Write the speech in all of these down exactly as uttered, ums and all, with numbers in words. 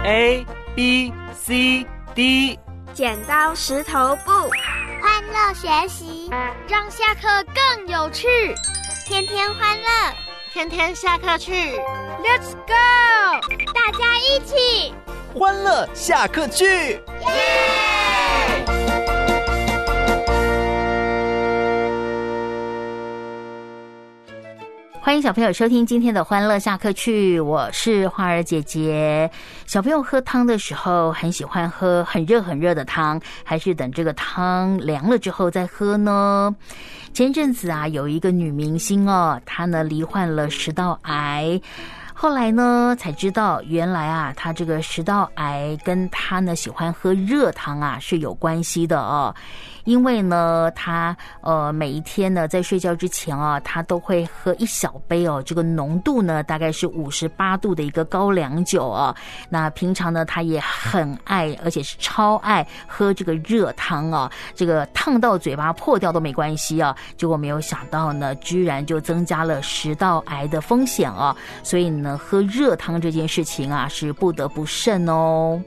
A B C D， 剪刀石头布， 欢乐学习， 让下课更有趣， 天天欢乐， 天天下课去 Let's go， 大家一起欢乐下课去， 耶！ 欢迎小朋友收听今天的欢乐下课去，我是花儿姐姐。小朋友喝汤的时候很喜欢喝很热很热的汤，还是等这个汤凉了之后再喝呢？前阵子啊，有一个女明星哦，她呢罹患了食道癌。后来呢才知道，原来啊她这个食道癌跟她呢喜欢喝热汤啊是有关系的哦。因为呢她呃每一天呢在睡觉之前啊，她都会喝一小杯哦，这个浓度呢大概是五十八度的一个高粱酒哦。那平常呢她也很爱，而且是超爱喝这个热汤哦，这个烫到嘴巴破掉都没关系啊。结果没有想到呢，居然就增加了食道癌的风险哦。所以呢喝热汤这件事情啊是不得不慎哦。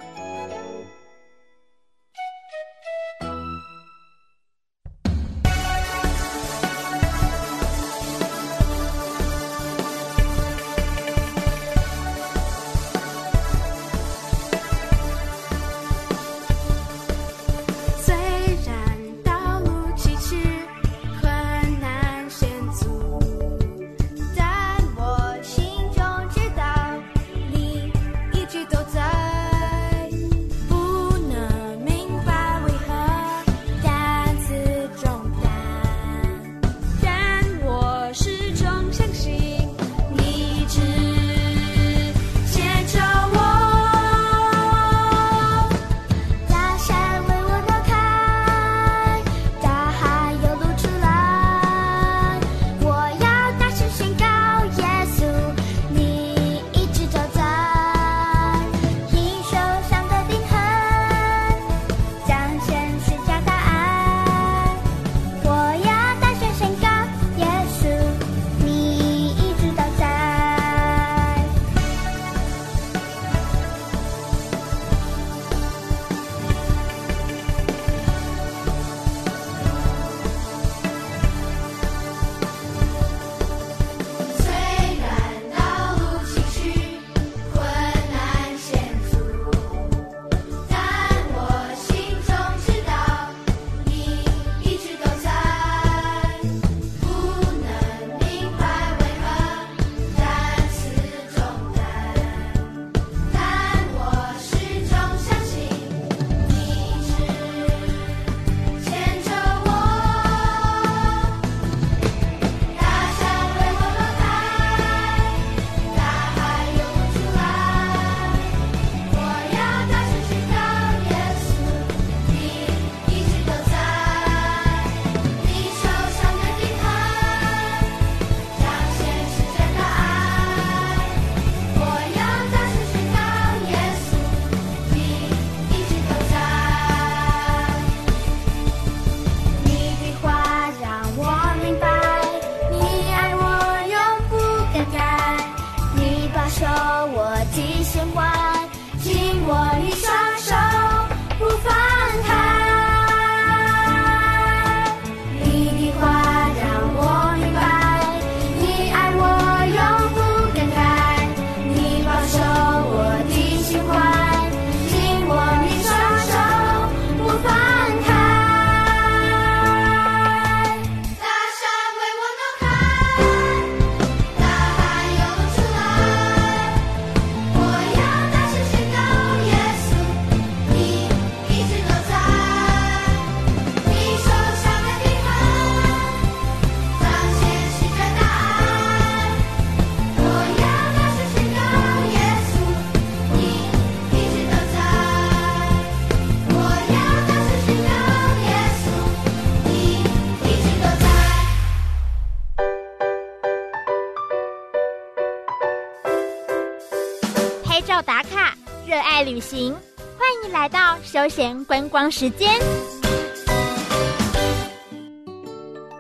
打卡，热爱旅行，欢迎来到休闲观光时间。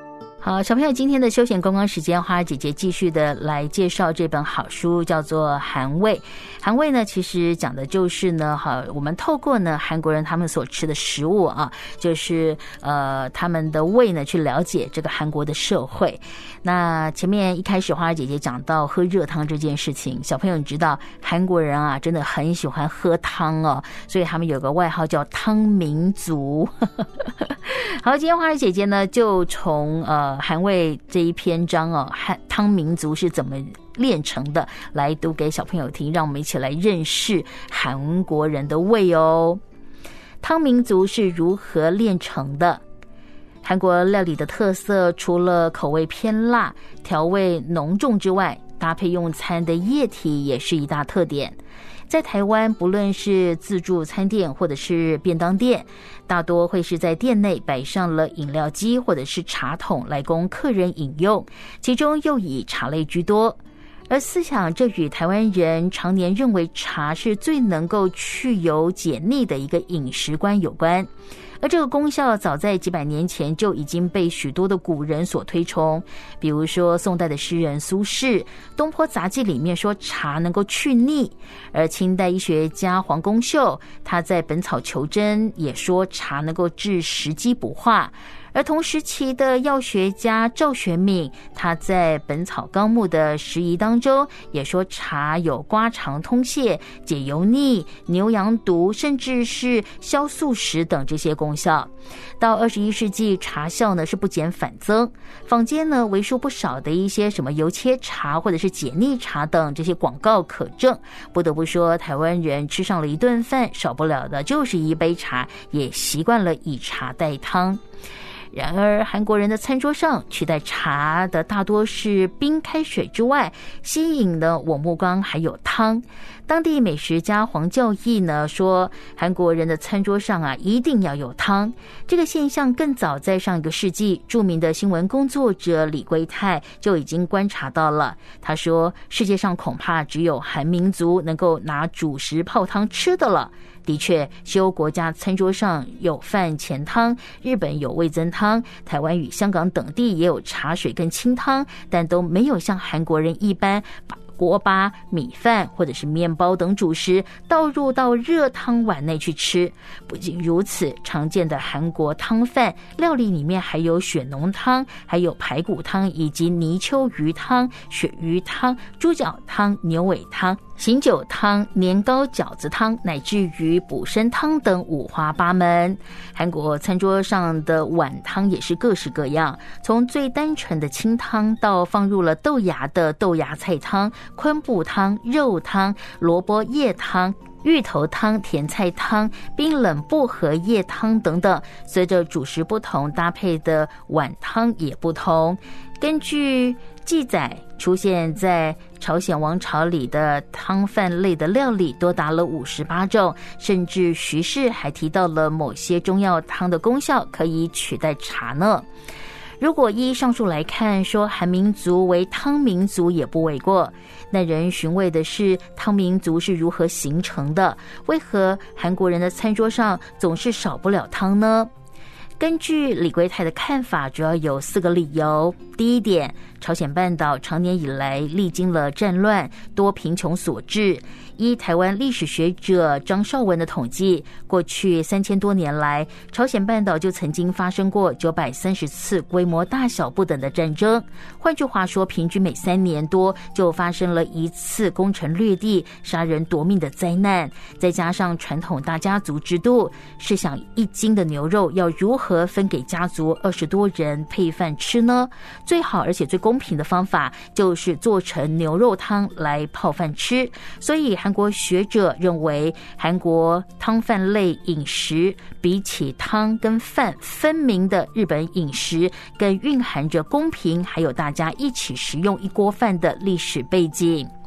好，小朋友，今天的休闲观光时间，花儿姐姐继续的来介绍这本好书，叫做《韩味》。韩味呢，其实讲的就是呢，好，我们透过呢韩国人他们所吃的食物啊，就是呃他们的胃呢，去了解这个韩国的社会。那前面一开始花儿姐姐讲到喝热汤这件事情，小朋友你知道韩国人啊，真的很喜欢喝汤哦，所以他们有个外号叫汤民族。好，今天花儿姐姐呢，就从呃韩味这一篇章哦，韩汤民族是怎么炼成的，来读给小朋友听，让我们一起来认识韩国人的胃哦。汤民族是如何炼成的？韩国料理的特色，除了口味偏辣、调味浓重之外，搭配用餐的液体也是一大特点。在台湾，不论是自助餐店或者是便当店，大多会是在店内摆上了饮料机或者是茶桶来供客人饮用，其中又以茶类居多。而思想这与台湾人常年认为茶是最能够去油解腻的一个饮食观有关。而这个功效早在几百年前就已经被许多的古人所推崇，比如说宋代的诗人苏轼，《东坡杂记》里面说茶能够去腻，而清代医学家黄公秀，他在《本草求真》也说茶能够治食积补化。而同时期的药学家赵玄敏，他在《本草纲目》的释疑当中也说茶有刮肠通泻、解油腻、牛羊毒，甚至是消宿食等这些功效。到二十一世纪，茶效呢是不减反增，坊间呢为数不少的一些什么油切茶或者是解腻茶等这些广告可证。不得不说，台湾人吃上了一顿饭，少不了的就是一杯茶，也习惯了以茶代汤。然而韩国人的餐桌上取代茶的大多是冰开水之外，吸引了我目光还有汤。当地美食家黄教义呢说，韩国人的餐桌上啊一定要有汤。这个现象更早在上一个世纪，著名的新闻工作者李圭泰就已经观察到了。他说，世界上恐怕只有韩民族能够拿主食泡汤吃的了。的确，西欧国家餐桌上有饭前汤，日本有味噌汤，台湾与香港等地也有茶水跟清汤，但都没有像韩国人一般把锅巴、米饭或者是面包等主食倒入到热汤碗内去吃。不仅如此，常见的韩国汤饭料理里面还有血浓汤，还有排骨汤，以及泥鳅鱼汤、鳕鱼汤、猪脚汤、牛尾汤、醒酒汤、年糕饺子汤，乃至于补参汤等五花八门。韩国餐桌上的碗汤也是各式各样，从最单纯的清汤到放入了豆芽的豆芽菜汤、昆布汤、肉汤、萝卜叶汤、芋头汤、甜菜汤、冰冷薄荷叶汤等等，随着主食不同，搭配的碗汤也不同。根据记载，出现在朝鲜王朝里的汤饭类的料理多达了五十八种，甚至徐氏还提到了某些中药汤的功效可以取代茶呢。如果依上述来看，说韩民族为汤民族也不为过。耐人寻味的是，汤民族是如何形成的？为何韩国人的餐桌上总是少不了汤呢？根据李圭泰的看法，主要有四个理由。第一点，朝鲜半岛常年以来历经了战乱，多贫穷所致。依台湾历史学者张绍文的统计，过去三千多年来，朝鲜半岛就曾经发生过九百三十次规模大小不等的战争。换句话说，平均每三年多就发生了一次攻城略地、杀人夺命的灾难。再加上传统大家族制度，试想一斤的牛肉要如何分给家族二十多人配饭吃呢？最好而且最公平的方法就是做成牛肉汤来泡饭吃。所以韩国学者认为，韩国汤饭类饮食比起汤跟饭分明的日本饮食，更蕴含着公平还有大家一起食用一锅饭的历史背景。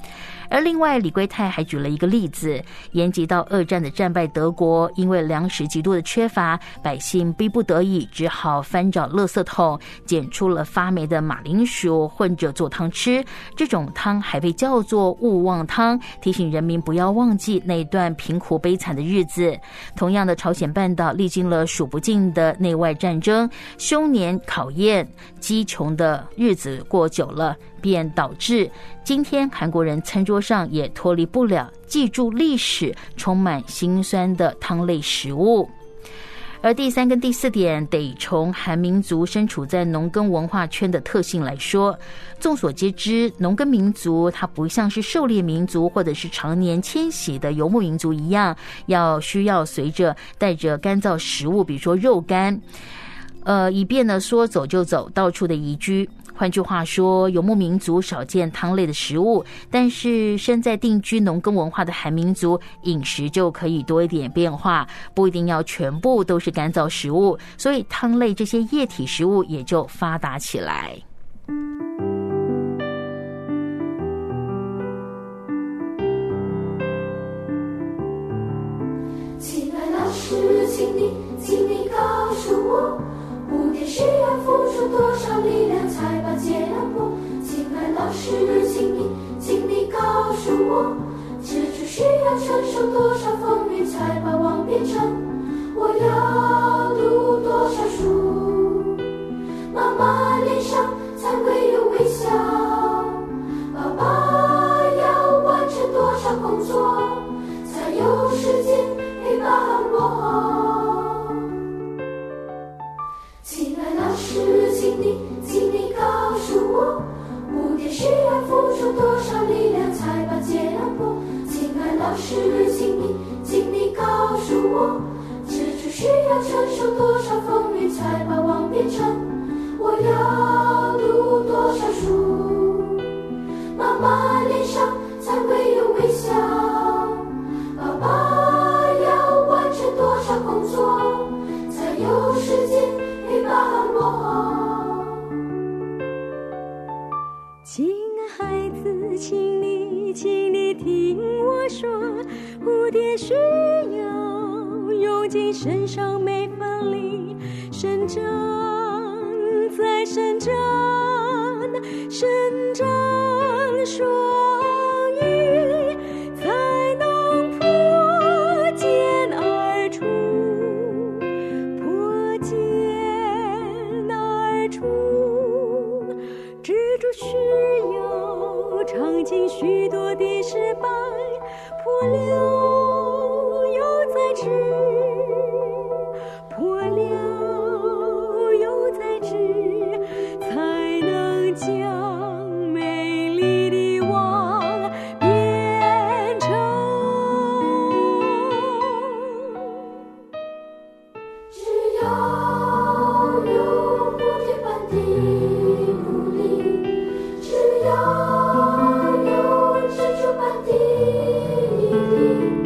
而另外李龟泰还举了一个例子，延及到二战的战败德国，因为粮食极度的缺乏，百姓逼不得已只好翻找垃圾桶，捡出了发霉的马铃薯混着做汤吃。这种汤还被叫做勿忘汤，提醒人民不要忘记那段贫苦悲惨的日子。同样的，朝鲜半岛历经了数不尽的内外战争、凶年考验，饥穷的日子过久了，便导致今天韩国人餐桌上也脱离不了记住历史充满辛酸的汤类食物。而第三跟第四点得从韩民族身处在农耕文化圈的特性来说。众所皆知，农耕民族它不像是狩猎民族或者是常年迁徙的游牧民族一样，要需要随着带着干燥食物，比如说肉干，呃，以便呢说走就走，到处的移居。换句话说，游牧民族少见汤类的食物，但是身在定居农耕文化的韩民族饮食就可以多一点变化，不一定要全部都是干燥食物，所以汤类这些液体食物也就发达起来。 亲爱老师，请你请你告诉我，蝴蝶需要付出多少力量才把结能破？亲爱老师，请你请你告诉我，蜘蛛需要承受多少风雨才把网变成？我要读多少书，妈妈脸上才会有微笑？爸爸要完成多少工作才有时间陪伴我？亲爱老师，请你请你告诉我，蝴蝶需要付出多少力量才把结能破？亲爱老师，请你请你告诉我，蜘蛛需要承受多少风雨才把网变成？我要读多少书，妈妈脸上才会有微笑？爸爸要完成多少工作才有时间陪伴我？ 亲爱孩子，请你请你听我说，蝴蝶需要用尽身上每分力，伸展再伸展，伸展双翼，才能破茧而出，破茧而出。蜘蛛需要尝尽许多的失败，破了又再织，破了又再织，才能将美丽的网变成。 只要有蝴蝶般的努力，只要有蜘蛛般的毅力，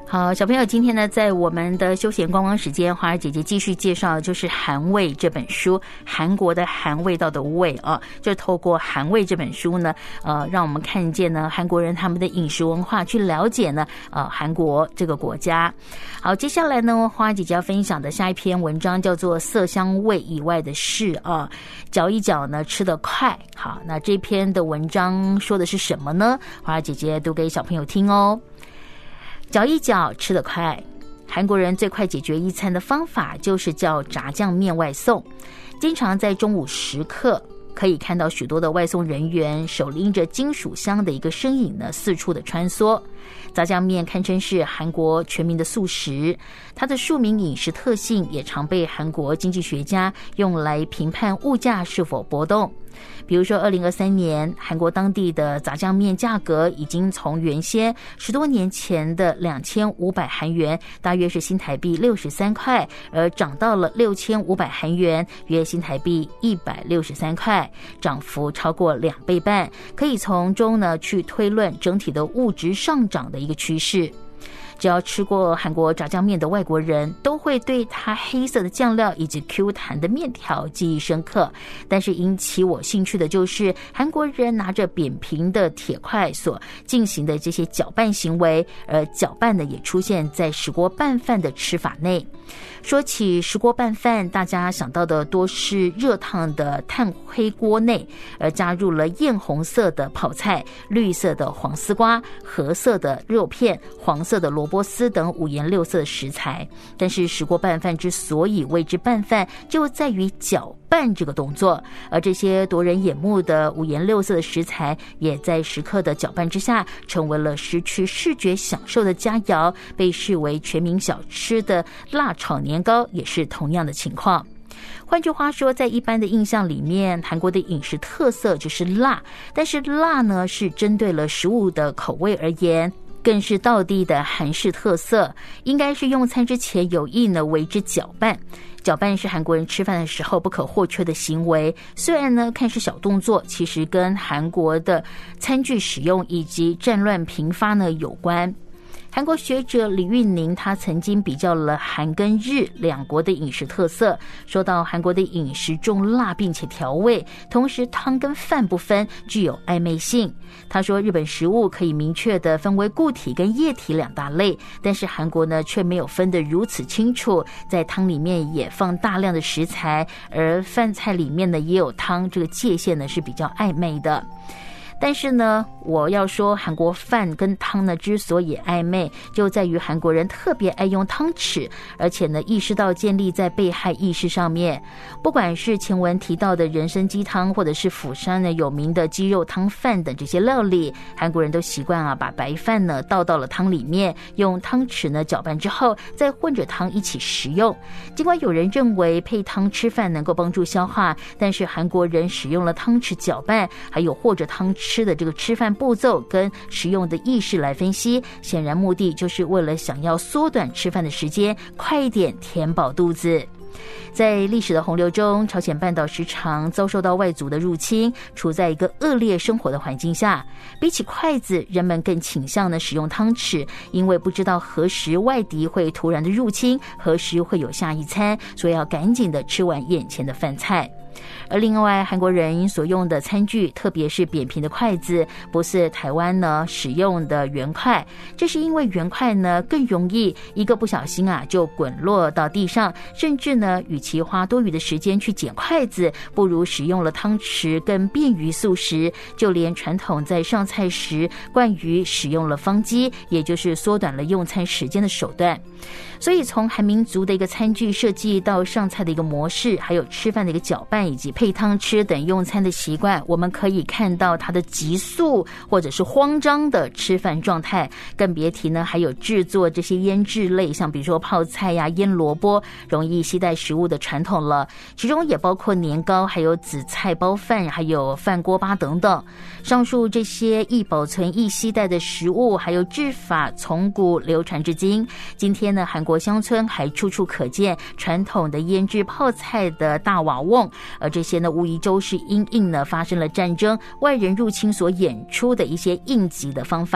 好，小朋友，今天呢，在我们的休闲观光时间，花儿姐姐继续介绍就是《韩味》这本书，韩国的韩味道的味啊，就透过《韩味》这本书呢，呃，让我们看见呢韩国人他们的饮食文化，去了解呢呃韩国这个国家。好，接下来呢，花儿姐姐要分享的下一篇文章叫做《色香味以外的事》啊，嚼一嚼呢吃得快。好，那这篇的文章说的是什么呢？花儿姐姐读给小朋友听哦。嚼一嚼吃得快，韩国人最快解决一餐的方法就是叫炸酱面外送。经常在中午时刻可以看到许多的外送人员手拎着金属箱的一个身影呢，四处的穿梭。炸酱面堪称是韩国全民的素食，它的庶民饮食特性也常被韩国经济学家用来评判物价是否波动。比如说二零二三年韩国当地的炸酱面价格已经从原先十多年前的两千五百韩元，大约是新台币六十三块，而涨到了六千五百韩元，约新台币一百六十三块，涨幅超过两倍半，可以从中呢去推论整体的物质上涨的一个趋势。只要吃过韩国炸酱面的外国人都会对它黑色的酱料以及 Q 弹的面条记忆深刻。但是引起我兴趣的就是韩国人拿着扁平的铁块所进行的这些搅拌行为，而搅拌呢也出现在石锅拌饭的吃法内。说起石锅拌饭，大家想到的多是热烫的炭灰锅内，而加入了艳红色的泡菜、绿色的黄丝瓜、褐色的肉片、黄色的萝卜丝等五颜六色的食材。但是石锅拌饭之所以谓之拌饭，就在于搅拌这个动作，而这些夺人眼目的五颜六色的食材，也在时刻的搅拌之下，成为了失去视觉享受的佳肴，被视为全民小吃的辣炒年糕也是同样的情况。换句话说，在一般的印象里面，韩国的饮食特色就是辣，但是辣呢是针对了食物的口味而言，更是道地的韩式特色，应该是用餐之前有意呢为之搅拌。搅拌是韩国人吃饭的时候不可或缺的行为，虽然呢看似小动作，其实跟韩国的餐具使用以及战乱频发呢有关。韩国学者李运宁他曾经比较了韩跟日两国的饮食特色，说到韩国的饮食重辣并且调味，同时汤跟饭不分，具有暧昧性。他说日本食物可以明确的分为固体跟液体两大类，但是韩国呢却没有分得如此清楚，在汤里面也放大量的食材，而饭菜里面呢也有汤，这个界限呢是比较暧昧的。但是呢，我要说韩国饭跟汤呢之所以暧昧，就在于韩国人特别爱用汤匙，而且呢意识到建立在被害意识上面。不管是前文提到的人参鸡汤，或者是釜山呢有名的鸡肉汤饭等这些料理，韩国人都习惯啊把白饭呢倒到了汤里面，用汤匙呢搅拌之后再混着汤一起食用。尽管有人认为配汤吃饭能够帮助消化，但是韩国人使用了汤匙搅拌还有或者汤匙吃的这个吃饭步骤跟食用的意识来分析，显然目的就是为了想要缩短吃饭的时间，快一点填饱肚子。在历史的洪流中，朝鲜半岛时常遭受到外族的入侵，处在一个恶劣生活的环境下。比起筷子，人们更倾向呢使用汤匙，因为不知道何时外敌会突然的入侵，何时会有下一餐，所以要赶紧的吃完眼前的饭菜。而另外，韩国人所用的餐具，特别是扁平的筷子，不是台湾呢使用的圆筷，这是因为圆筷呢更容易一个不小心啊就滚落到地上，甚至呢与其花多余的时间去捡筷子，不如使用了汤匙更便于速食。就连传统在上菜时惯于使用了方机，也就是缩短了用餐时间的手段。所以从韩民族的一个餐具设计到上菜的一个模式，还有吃饭的一个搅拌以及配汤吃等用餐的习惯，我们可以看到它的急速或者是慌张的吃饭状态，更别提呢还有制作这些腌制类，像比如说泡菜呀、腌萝卜容易携带食物的传统了，其中也包括年糕，还有紫菜包饭，还有饭锅巴等等。上述这些易保存易携带的食物还有制法从古流传至今，今天呢韩国乡村还处处可见传统的腌制泡菜的大瓦瓮，而这些呢无疑都是因应呢发生了战争、外人入侵所演出的一些应急的方法。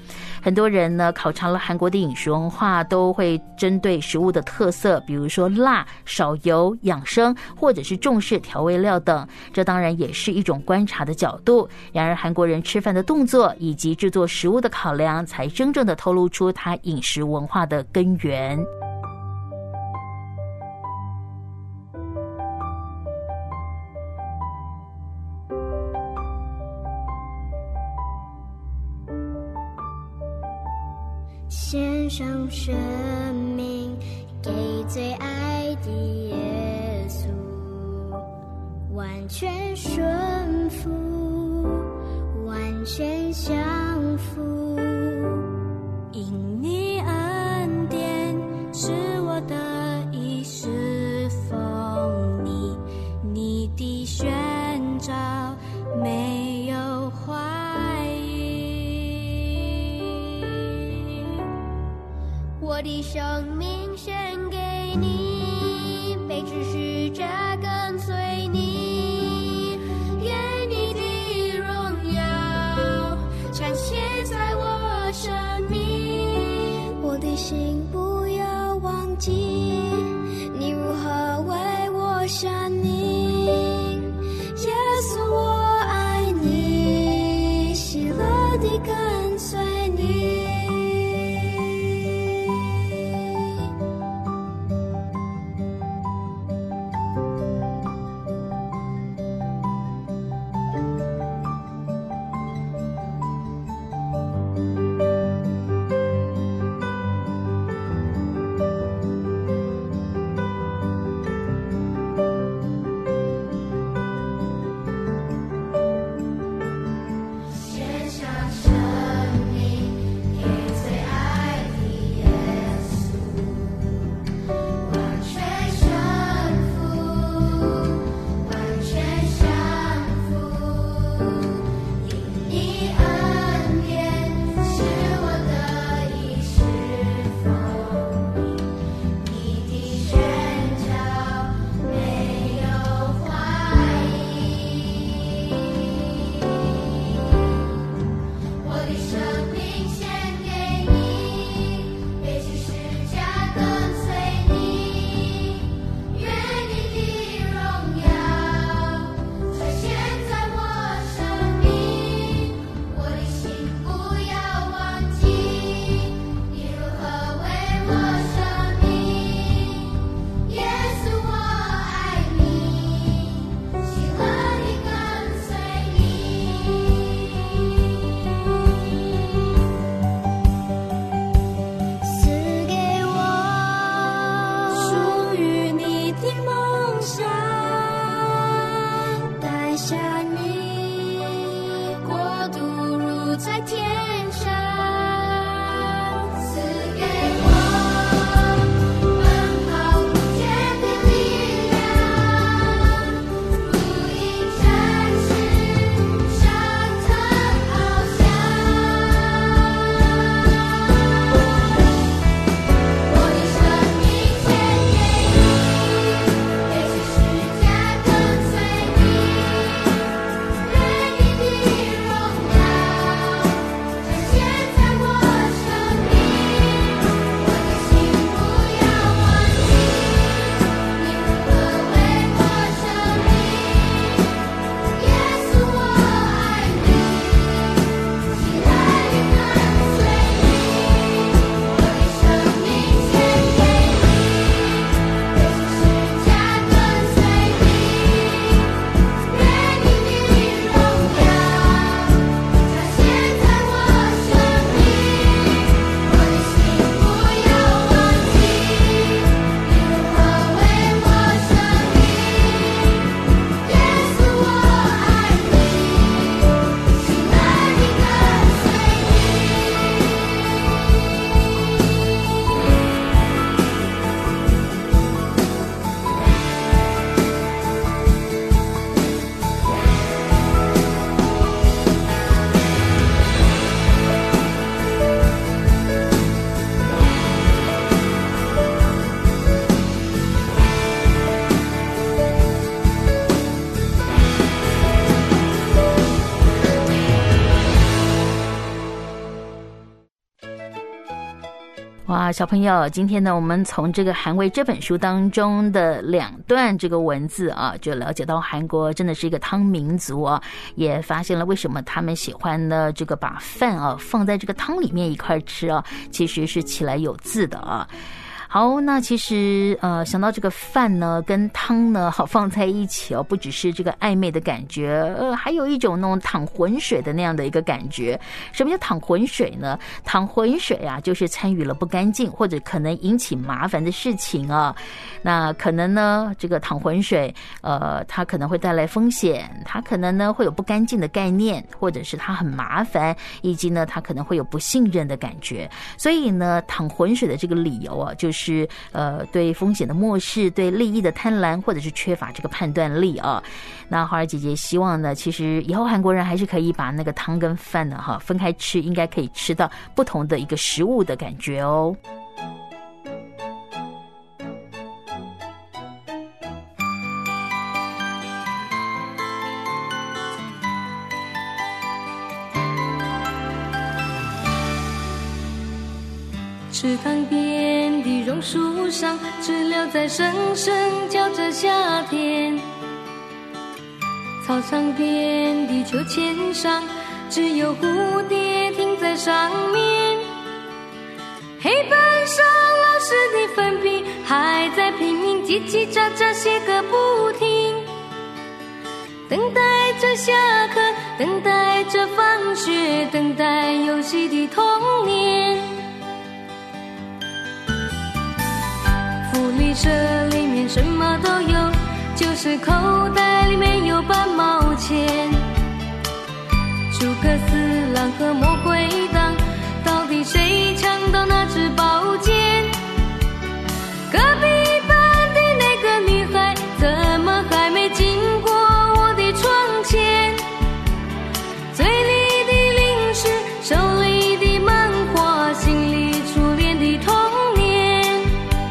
很多人呢考察了韩国的饮食文化，都会针对食物的特色，比如说辣、少油、养生，或者是重视调味料等，这当然也是一种观察的角度。然而韩国人吃饭的动作以及制作食物的考量，才真正的透露出他饮食文化的根源。 献上生命给最爱的耶稣，完全顺服，完全降服。因你恩典是我的一世风你，你的宣召没有怀我的生命献给你，被指使着跟随你，愿你的荣耀彰显在我生命。我的心不要忘记，你如何为我生命。耶稣我爱你，喜乐地跟随你。 哇，小朋友，今天呢，我们从这个韩魏这本书当中的两段这个文字啊，就了解到韩国真的是一个汤民族啊，也发现了为什么他们喜欢呢这个把饭啊放在这个汤里面一块吃啊，其实是其来有自的啊。好，那其实呃想到这个饭呢跟汤呢好放在一起哦，不只是这个暧昧的感觉，呃还有一种那种淌浑水的那样的一个感觉。什么叫淌浑水呢？淌浑水啊，就是参与了不干净或者可能引起麻烦的事情啊。那可能呢这个淌浑水呃它可能会带来风险，它可能呢会有不干净的概念，或者是它很麻烦，以及呢它可能会有不信任的感觉。所以呢淌浑水的这个理由啊，就是是呃对风险的漠视，对利益的贪婪，或者是缺乏这个判断力啊。那花儿姐姐希望呢，其实以后韩国人还是可以把那个汤跟饭呢哈分开吃，应该可以吃到不同的一个食物的感觉哦。 池塘边的榕树上，知了在声声叫着夏天。操场边的秋千上，只有蝴蝶停在上面。黑板上老师的粉笔还在拼命叽叽喳喳写个不停，等待着下课，等待着放学，等待游戏的童年。福利社里面什么都有，就是口袋里面有半毛钱。诸葛四郎和魔鬼党，到底谁抢到那支宝剑？隔壁班的那个女孩，怎么还没经过我的窗前？嘴里的零食，手里的漫画，心里初恋的童年。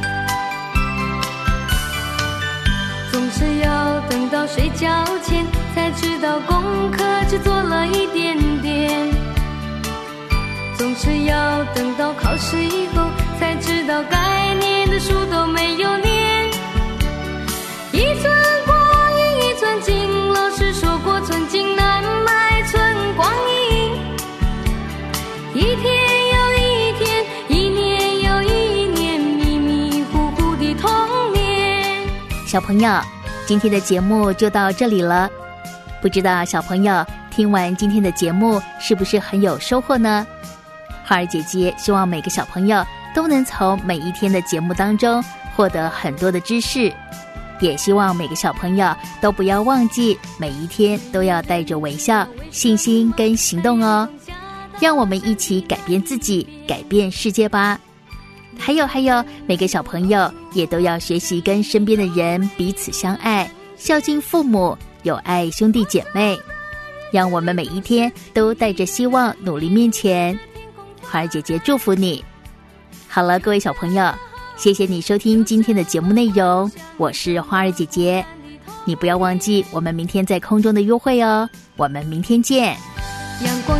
总是要等到睡觉前才知道功课只做了一点点，总是要等到考试以后才知道该念的书都没有念。一寸光阴一寸金，老师说过寸金难买寸光阴。一天又一天，一年又一年，迷迷糊糊的童年。 小朋友，今天的节目就到这里了，不知道小朋友听完今天的节目是不是很有收获呢？花儿姐姐希望每个小朋友都能从每一天的节目当中获得很多的知识，也希望每个小朋友都不要忘记每一天都要带着微笑、信心跟行动哦。让我们一起改变自己，改变世界吧。还有还有，每个小朋友也都要学习跟身边的人彼此相爱，孝敬父母，友爱兄弟姐妹。让我们每一天都带着希望努力面前。花儿姐姐祝福你。好了，各位小朋友，谢谢你收听今天的节目内容，我是花儿姐姐。你不要忘记我们明天在空中的约会哦，我们明天见。 阳光